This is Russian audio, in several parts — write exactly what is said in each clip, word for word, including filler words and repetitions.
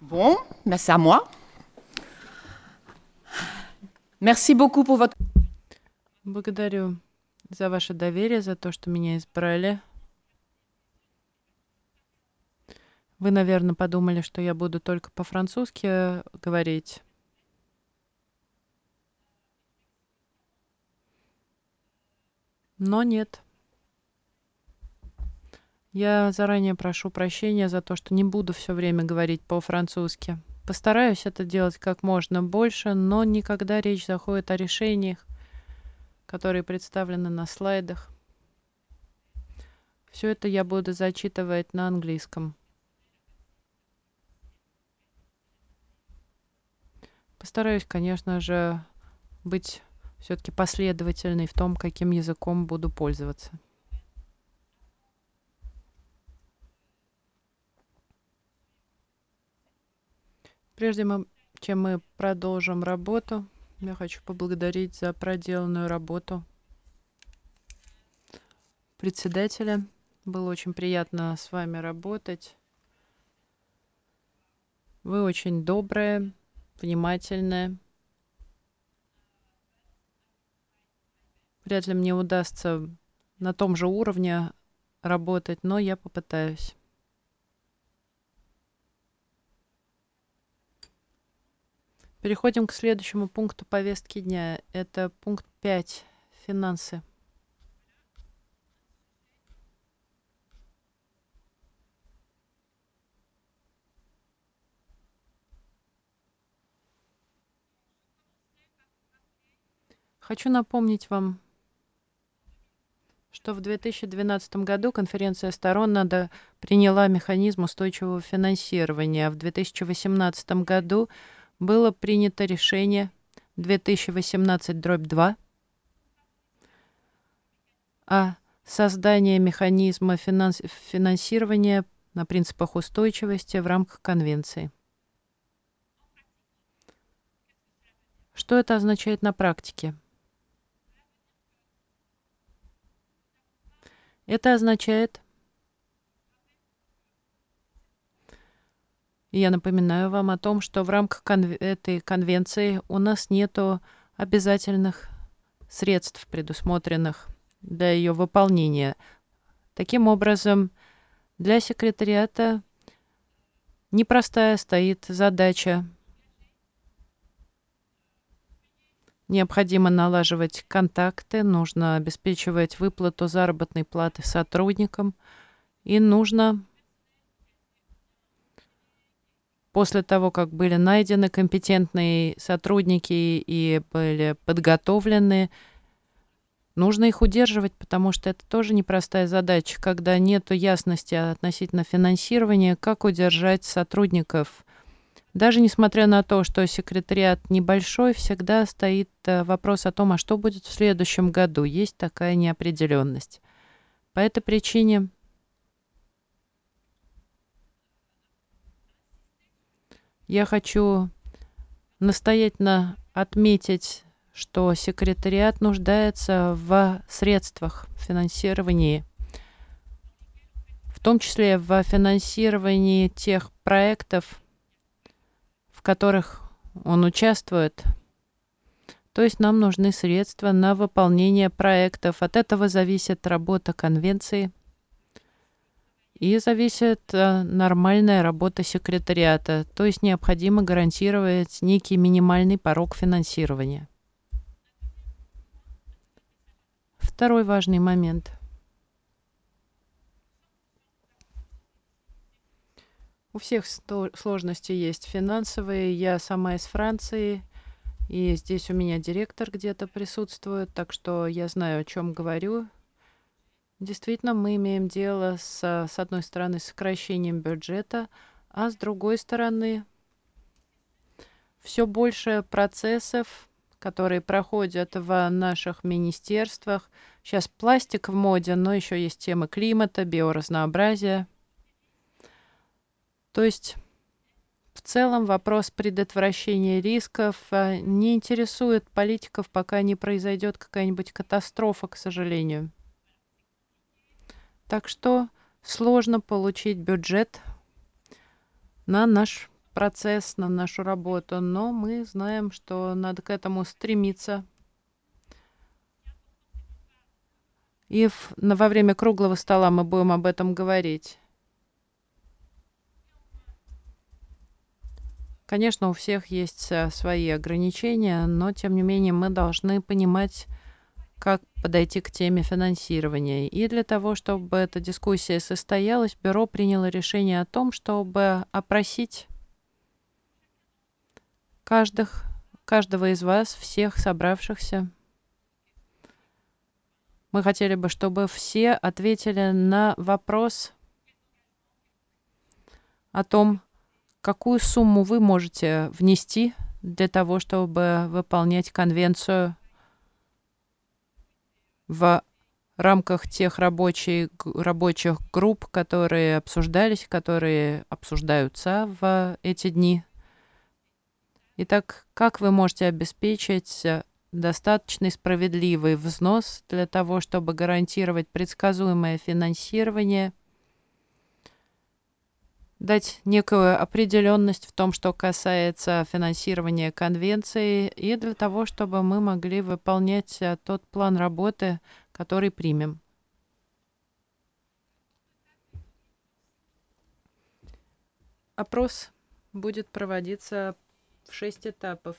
Bon, ben c'est à moi. Merci beaucoup pour votre... Благодарю за ваше доверие, за то, что меня избрали. Вы, наверное, подумали, что я буду только по-французски говорить. Но нет. Я заранее прошу прощения за то, что не буду все время говорить по-французски. Постараюсь это делать как можно больше, но никогда речь заходит о решениях, которые представлены на слайдах. Все это я буду зачитывать на английском. Постараюсь, конечно же, быть все-таки последовательной в том, каким языком буду пользоваться. Прежде мы- чем мы продолжим работу, я хочу поблагодарить за проделанную работу председателя. Было очень приятно с вами работать. Вы очень добрые, внимательные. Вряд ли мне удастся на том же уровне работать, но я попытаюсь. Переходим к следующему пункту повестки дня. Это пункт пять. Финансы. Хочу напомнить вам, что в две тысячи двенадцатом году конференция сторон надо приняла механизм устойчивого финансирования, а в две тысячи восемнадцатом году было принято решение две тысячи восемнадцать два о создании механизма финанс- финансирования на принципах устойчивости в рамках конвенции. Что это означает на практике? Это означает, я напоминаю вам о том, что в рамках конве- этой конвенции у нас нет обязательных средств, предусмотренных для ее выполнения. Таким образом, для секретариата непростая стоит задача. Необходимо налаживать контакты, нужно обеспечивать выплату заработной платы сотрудникам, и нужно, после того, как были найдены компетентные сотрудники и были подготовлены, нужно их удерживать, потому что это тоже непростая задача, когда нет ясности относительно финансирования, как удержать сотрудников. Даже несмотря на то, что секретариат небольшой, всегда стоит э, вопрос о том, а что будет в следующем году. Есть такая неопределенность. По этой причине я хочу настоятельно отметить, что секретариат нуждается в средствах финансирования, в том числе в финансировании тех проектов, в которых он участвует. То есть нам нужны средства на выполнение проектов. От этого зависит работа конвенции и зависит э, нормальная работа секретариата. То есть необходимо гарантировать некий минимальный порог финансирования. Второй важный момент. У всех сто- сложности есть финансовые. Я сама из Франции, и здесь у меня директор где-то присутствует, так что я знаю, о чем говорю. Действительно, мы имеем дело с, с одной стороны, сокращением бюджета, а с другой стороны, все больше процессов, которые проходят в наших министерствах. Сейчас пластик в моде, но еще есть темы климата, биоразнообразия. То есть в целом вопрос предотвращения рисков э, не интересует политиков, пока не произойдет какая-нибудь катастрофа, к сожалению. Так что сложно получить бюджет на наш процесс, на нашу работу, но мы знаем, что надо к этому стремиться. И в, на, во время круглого стола мы будем об этом говорить. Конечно, у всех есть а, свои ограничения, но тем не менее мы должны понимать, как подойти к теме финансирования. И для того, чтобы эта дискуссия состоялась, бюро приняло решение о том, чтобы опросить каждых, каждого из вас, всех собравшихся. Мы хотели бы, чтобы все ответили на вопрос о том, какую сумму вы можете внести для того, чтобы выполнять конвенцию в рамках тех рабочих, рабочих групп, которые обсуждались, которые обсуждаются в эти дни. Итак, как вы можете обеспечить достаточный справедливый взнос для того, чтобы гарантировать предсказуемое финансирование, дать некую определенность в том, что касается финансирования конвенции, и для того, чтобы мы могли выполнять тот план работы, который примем. Опрос будет проводиться в шесть этапов.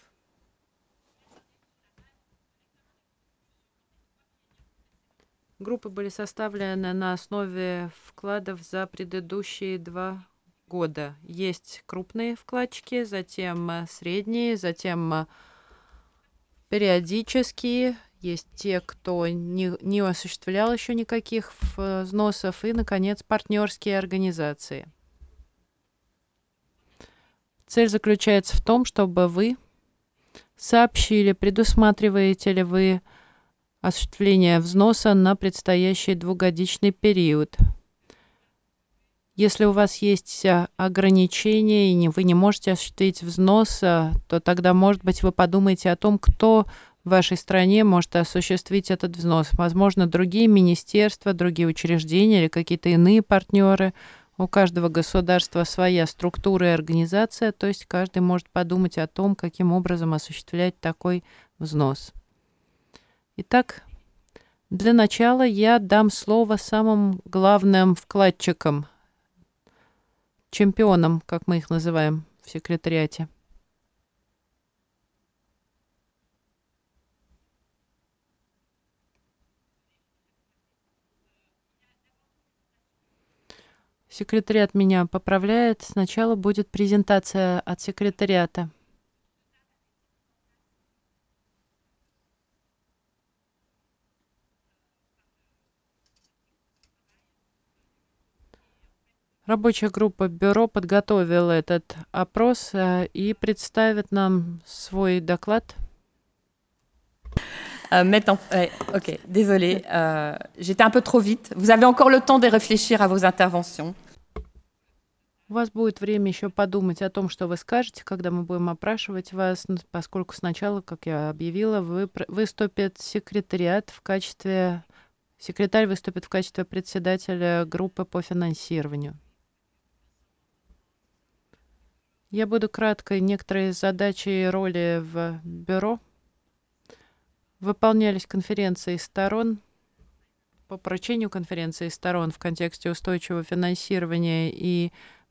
Группы были составлены на основе вкладов за предыдущие два года. Есть крупные вкладчики, затем средние, затем периодические. Есть те, кто не, не осуществлял еще никаких взносов. И, наконец, партнерские организации. Цель заключается в том, чтобы вы сообщили, предусматриваете ли вы осуществление взноса на предстоящий двухгодичный период. Если у вас есть ограничения и вы не можете осуществить взнос, то тогда, может быть, вы подумаете о том, кто в вашей стране может осуществить этот взнос. Возможно, другие министерства, другие учреждения или какие-то иные партнеры. У каждого государства своя структура и организация, то есть каждый может подумать о том, каким образом осуществлять такой взнос. Итак, для начала я дам слово самым главным вкладчикам, чемпионам, как мы их называем в секретариате. Секретариат меня поправляет. Сначала будет презентация от секретариата. Рабочая группа бюро подготовила этот опрос и представит нам свой доклад. Euh, mettre en... ouais, ok, désolé, euh, j'étais un peu trop vite. Vous avez encore le temps de réfléchir à vos interventions. У вас будет время еще подумать о том, что вы скажете, когда мы будем опрашивать вас, поскольку сначала, как я объявила, вы, выступит секретариат в качестве... Секретарь выступит в качестве председателя группы по финансированию. Я буду кратко. Некоторые задачи и роли в бюро выполнялись конференцией сторон, по поручению конференции сторон в контексте устойчивого финансирования и